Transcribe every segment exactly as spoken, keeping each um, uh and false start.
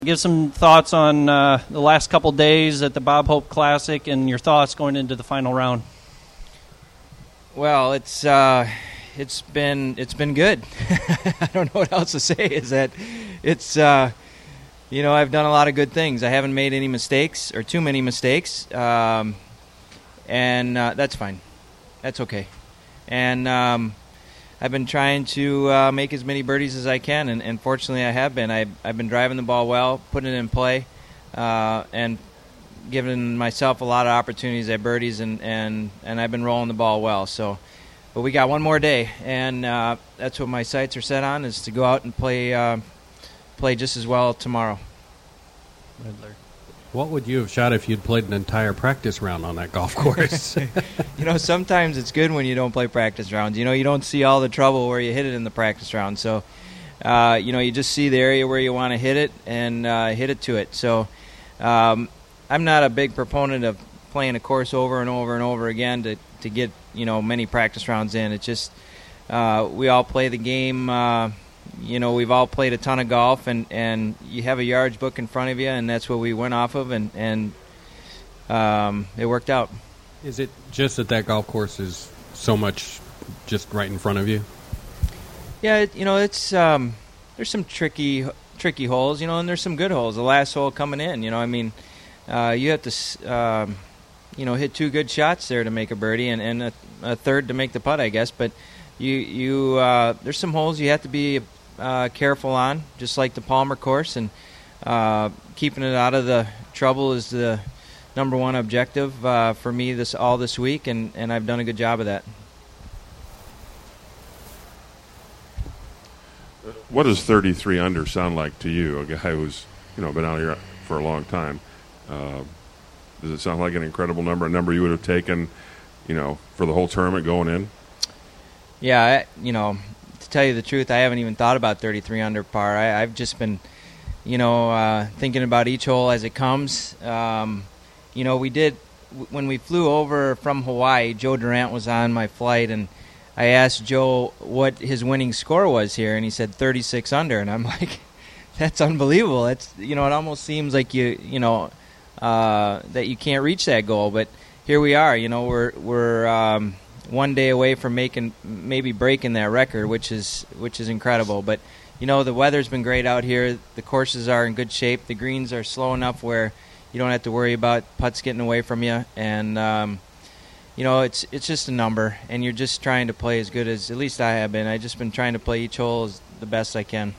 Give some thoughts on uh, the last couple days at the Bob Hope Classic and your thoughts going into the final round. Well, it's uh, it's been it's been good. I don't know what else to say. Is that it's uh, you know I've done a lot of good things. I haven't made any mistakes or too many mistakes, um, and uh, that's fine. That's okay. And um, I've been trying to uh, make as many birdies as I can, and, and fortunately I have been. I've, I've been driving the ball well, putting it in play, uh, and giving myself a lot of opportunities at birdies, and, and, and I've been rolling the ball well. So, but we got one more day, and uh, that's what my sights are set on, is to go out and play uh, play just as well tomorrow. What would you have shot if you'd played an entire practice round on that golf course? You know, sometimes it's good when you don't play practice rounds. You know, you don't see all the trouble where you hit it in the practice round. So, uh, you know, you just see the area where you want to hit it and uh, hit it to it. So um, I'm not a big proponent of playing a course over and over and over again to, to get, you know, many practice rounds in. It's just uh, we all play the game. Uh, you know, we've all played a ton of golf, and, and you have a yardage book in front of you, and that's what we went off of, and, and um, it worked out. Is it just that that golf course is so much just right in front of you? Yeah, it, you know, it's um, there's some tricky tricky holes, you know, and there's some good holes. The last hole coming in, you know, I mean, uh, you have to, um, you know, hit two good shots there to make a birdie, and, and a, a third to make the putt, I guess. But you you uh, there's some holes you have to be uh, careful on, just like the Palmer course, and uh, keeping it out of the trouble is the number one objective uh, for me this all this week, and, and I've done a good job of that. What does thirty-three under sound like to you, a guy who's, you know, been out here for a long time? Uh, does it sound like an incredible number, a number you would have taken, you know, for the whole tournament going in? Yeah, I, you know, to tell you the truth, I haven't even thought about thirty-three under par. I, I've just been, you know, uh, thinking about each hole as it comes. Um, you know, we did, when we flew over from Hawaii, Joe Durant was on my flight, and I asked Joe what his winning score was here, and he said thirty-six under, and I'm like, that's unbelievable. That's, you know, it almost seems like you, you know, uh, that you can't reach that goal, but here we are. You know, we're we're um, one day away from making, maybe breaking that record, which is which is incredible. But you know, the weather's been great out here. The courses are in good shape. The greens are slow enough where you don't have to worry about putts getting away from you, and um, you know, it's it's just a number, and you're just trying to play as good as, at least I have been. I've just been trying to play each hole as the best I can.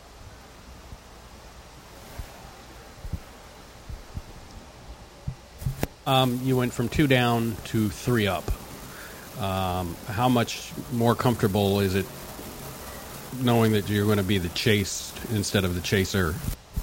Um, you went from two down to three up. Um, how much more comfortable is it knowing that you're going to be the chased instead of the chaser?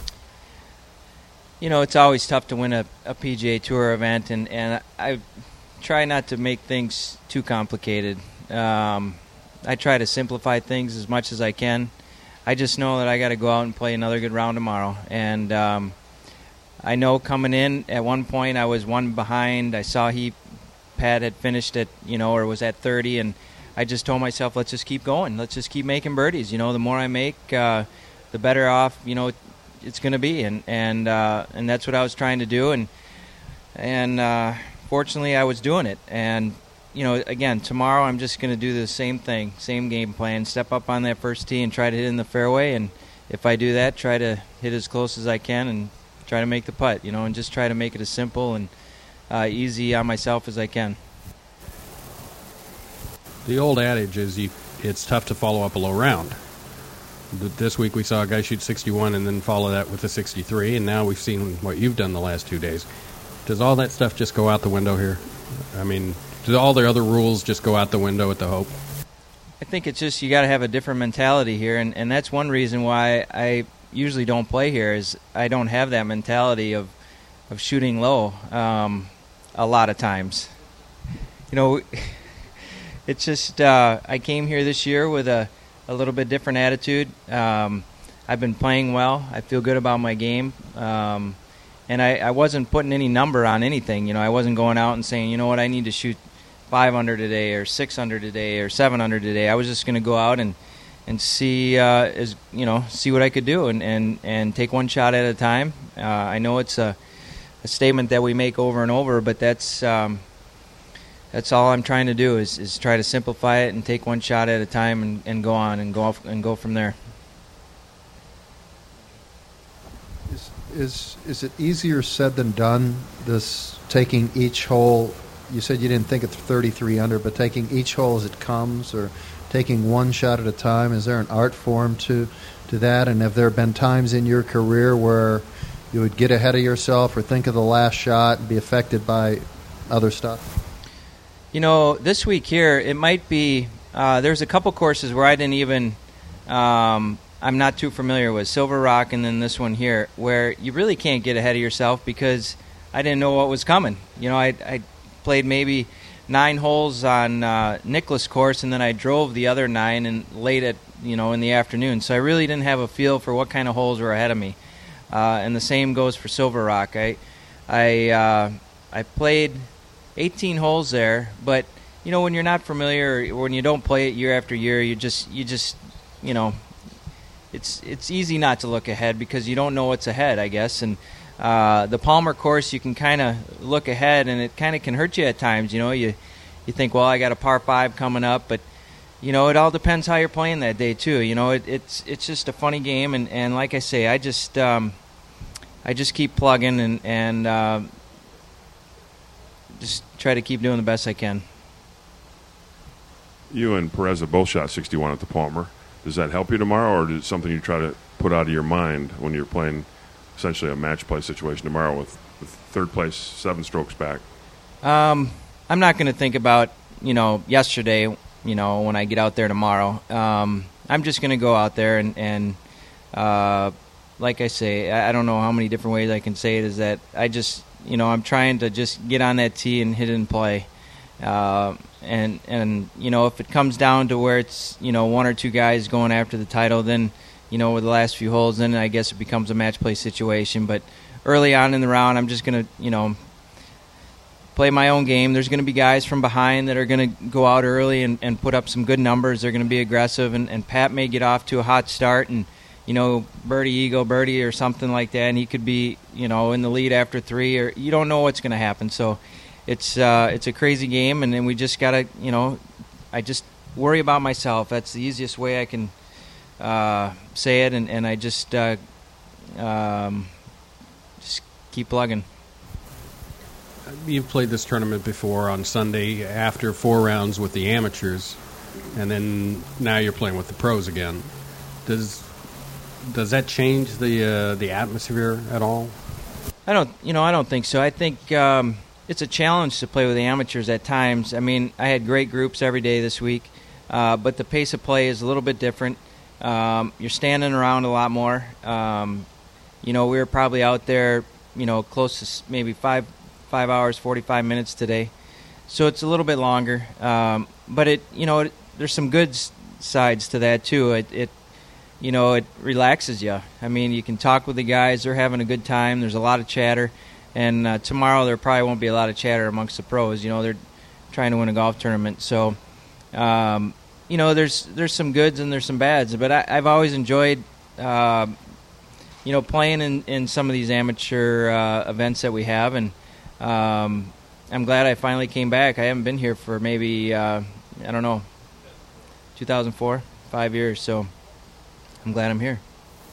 You know, it's always tough to win a, a P G A Tour event, and, and I try not to make things too complicated. Um, I try to simplify things as much as I can. I just know that I got to go out and play another good round tomorrow. And um, I know coming in, at one point I was one behind. I saw he, Pat had finished at, you know, or was at thirty, and I just told myself, let's just keep going. Let's just keep making birdies. You know, the more I make, uh, the better off, you know, it's going to be. And and uh, and that's what I was trying to do. And and uh, fortunately, I was doing it. And you know, again, tomorrow I'm just going to do the same thing, same game plan. Step up on that first tee and try to hit in the fairway. And if I do that, try to hit as close as I can and try to make the putt. You know, and just try to make it as simple and uh, easy on myself as I can. The old adage is you, it's tough to follow up a low round. This week we saw a guy shoot sixty-one and then follow that with a sixty-three, and now we've seen what you've done the last two days. Does all that stuff just go out the window here? I mean, do all the other rules just go out the window at the Hope? I think it's just you got to have a different mentality here, and, and that's one reason why I usually don't play here is I don't have that mentality of of shooting low um, a lot of times. You know, it's just uh, I came here this year with a, a little bit different attitude. Um, I've been playing well. I feel good about my game. Um, and I, I wasn't putting any number on anything. You know, I wasn't going out and saying, you know what, I need to shoot five under today or six under today or seven under today. I was just going to go out and, and see uh, as you know see what I could do and, and, and take one shot at a time. Uh, I know it's a, a statement that we make over and over, but that's um, that's all I'm trying to do is, is try to simplify it and take one shot at a time and, and go on and go off and go from there. Is, is is it easier said than done? This taking each hole. You said you didn't think it's thirty-three under, but taking each hole as it comes, or taking one shot at a time. Is there an art form to to that? And have there been times in your career where you would get ahead of yourself or think of the last shot and be affected by other stuff? You know, this week here, it might be, uh, there's a couple courses where I didn't even, um, I'm not too familiar with, Silver Rock and then this one here, where you really can't get ahead of yourself because I didn't know what was coming. You know, I, I played maybe nine holes on uh, Nicklaus course, and then I drove the other nine and late at, you know, in the afternoon. So I really didn't have a feel for what kind of holes were ahead of me. Uh, and the same goes for Silver Rock. I, I, uh, I played eighteen holes there, but you know when you're not familiar or when you don't play it year after year, you just you just you know it's it's easy not to look ahead because you don't know what's ahead, I guess. And uh, the Palmer course, you can kind of look ahead, and it kind of can hurt you at times. You know, you you think, well, I got a par five coming up, but you know it all depends how you're playing that day too. You know, it, it's it's just a funny game, and, and like I say, I just um, I just keep plugging and and. Uh, Just try to keep doing the best I can. You and Perez have both shot sixty-one at the Palmer. Does that help you tomorrow, or is it something you try to put out of your mind when you're playing essentially a match play situation tomorrow with, with third place, seven strokes back? Um, I'm not going to think about, you know, yesterday, you know, when I get out there tomorrow. Um, I'm just going to go out there and, and uh, like I say, I, I don't know how many different ways I can say it, is that I just... You know, I'm trying to just get on that tee and hit it and play. Uh, and, and you know, if it comes down to where it's, you know, one or two guys going after the title, then, you know, with the last few holes, then I guess it becomes a match play situation. But early on in the round, I'm just going to, you know, play my own game. There's going to be guys from behind that are going to go out early and, and put up some good numbers. They're going to be aggressive. And, and Pat may get off to a hot start and, you know, birdie, eagle, birdie, or something like that, and he could be, you know, in the lead after three, or you don't know what's going to happen. So it's uh, it's a crazy game, and then we just got to, you know, I just worry about myself. That's the easiest way I can uh, say it, and, and I just, uh, um, just keep plugging. You've played this tournament before on Sunday after four rounds with the amateurs, and then now you're playing with the pros again. Does... Does that change the uh, the atmosphere at all? I don't, you know, I don't think so. I think um, it's a challenge to play with the amateurs at times. I mean, I had great groups every day this week, uh, but the pace of play is a little bit different. Um, you're standing around a lot more. Um, you know, we were probably out there, you know, close to maybe five five hours, forty-five minutes today, so it's a little bit longer. Um, but it, you know, it, there's some good s- sides to that too. It, it You know, it relaxes you. I mean, you can talk with the guys. They're having a good time. There's a lot of chatter. And uh, tomorrow there probably won't be a lot of chatter amongst the pros. You know, they're trying to win a golf tournament. So, um, you know, there's there's some goods and there's some bads. But I, I've always enjoyed, uh, you know, playing in, in some of these amateur uh, events that we have. And um, I'm glad I finally came back. I haven't been here for maybe, uh, I don't know, two thousand four, five years. So I'm glad I'm here.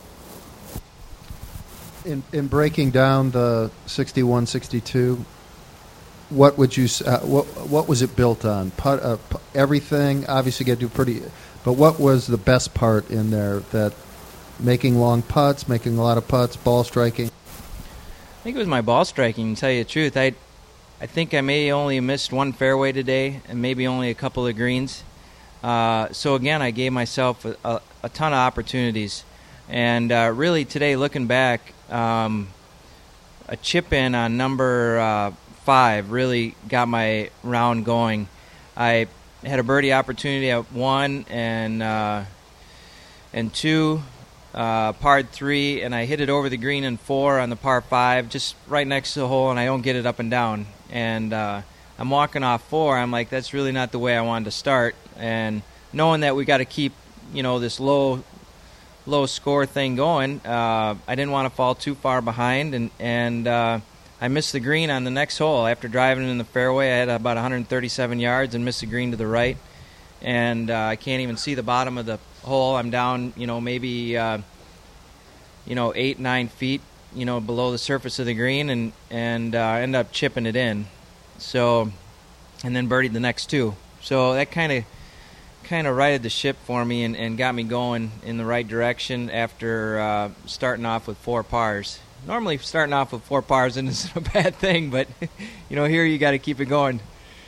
In in breaking down the sixty-one sixty-two, what would you uh, what what was it built on? Put, uh, everything obviously got to do pretty, but what was the best part in there? That making long putts, making a lot of putts, ball striking. I think it was my ball striking. To tell you the truth, I I think I may only missed one fairway today, and maybe only a couple of greens. Uh, so again, I gave myself a, a, a ton of opportunities, and uh, really today, looking back, um, a chip in on number uh, five really got my round going. I had a birdie opportunity at one and uh, and two, uh, par three, and I hit it over the green in four on the par five, just right next to the hole, and I don't get it up and down. And uh, I'm walking off four. I'm like, that's really not the way I wanted to start. And knowing that we got to keep, you know, this low low score thing going. Uh, I didn't want to fall too far behind, and and uh, I missed the green on the next hole. After driving in the fairway, I had about one hundred thirty-seven yards and missed the green to the right, and uh, I can't even see the bottom of the hole. I'm down, you know, maybe uh, you know eight nine feet, you know, below the surface of the green, and and uh, end up chipping it in. So, and then birdied the next two. So that kind of kind of righted the ship for me and, and got me going in the right direction after uh, starting off with four pars. Normally starting off with four pars isn't a bad thing, but you know, here you got to keep it going.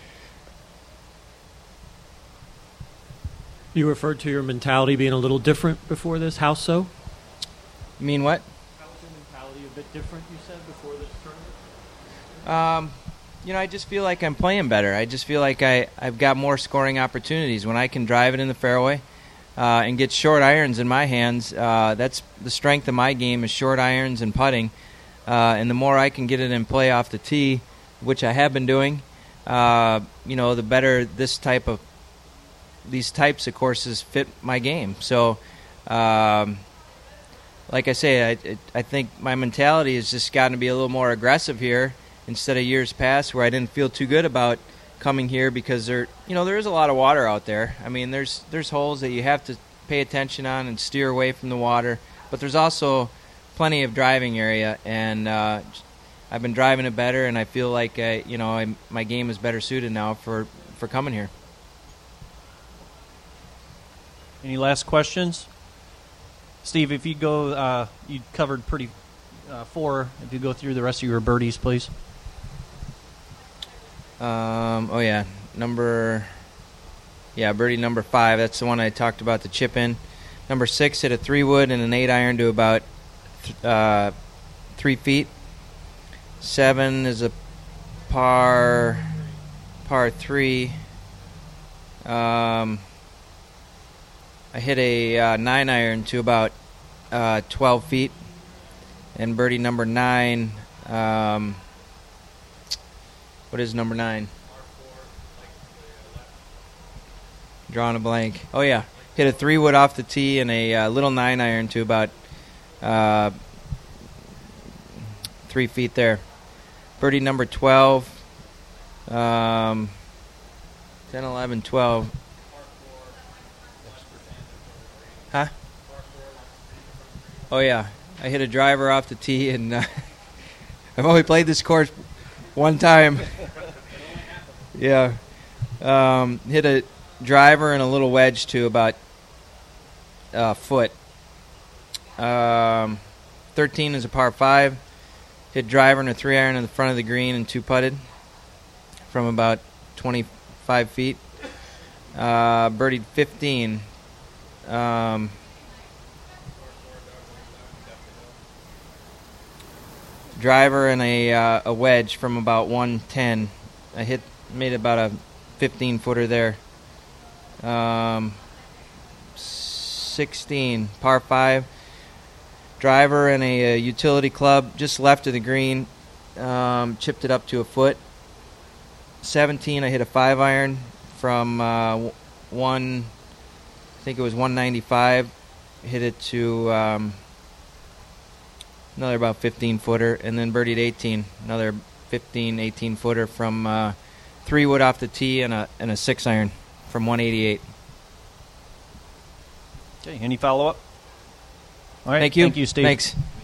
You referred to your mentality being a little different before this. How so? You mean what? How was your mentality a bit different, you said, before this tournament? Um, you know, I just feel like I'm playing better. I just feel like I, I've got more scoring opportunities. When I can drive it in the fairway uh, and get short irons in my hands, uh, that's the strength of my game is short irons and putting. Uh, and the more I can get it in play off the tee, which I have been doing, uh, you know, the better this type of these types of courses fit my game. So, um, like I say, I, I think my mentality has just gotten to be a little more aggressive here instead of years past where I didn't feel too good about coming here because there, you know, there is a lot of water out there. I mean, there's there's holes that you have to pay attention on and steer away from the water, but there's also plenty of driving area, and uh, I've been driving it better, and I feel like I, you know, I, my game is better suited now for, for coming here. Any last questions? Steve, if you go, uh, you covered pretty uh, four. If you go through the rest of your birdies, please. Um, oh, yeah. Number, yeah, birdie number five. That's the one I talked about, the chip in. Number six, hit a three wood and an eight iron to about th- uh, three feet. Seven is a par, par three. Um, I hit a uh, nine iron to about uh, twelve feet. And birdie number nine, um, what is number nine? Drawing a blank. Oh, yeah. Hit a three wood off the tee and a uh, little nine iron to about uh, three feet there. Birdie number twelve, um, ten, eleven, twelve. Huh? Oh, yeah. I hit a driver off the tee, and uh, I've only played this course one time. Yeah. Um, hit a driver and a little wedge to about a foot. Um, thirteen is a par five. Hit driver and a three iron in the front of the green and two putted from about twenty-five feet. Uh, birdied fifteen. Um, driver and a uh, a wedge from about one ten. I hit made about a fifteen footer there. Um, sixteen par five. Driver and a, a utility club just left of the green. Um, chipped it up to a foot. seventeen. I hit a five iron from uh, one. I think it was one ninety-five. Hit it to um, another about fifteen footer, and then birdied eighteen. Another fifteen, eighteen footer from uh, three wood off the tee and a and a six iron from one eighty-eight. Okay. Any follow up? All right. Thank you. Thank you, Steve. Thanks.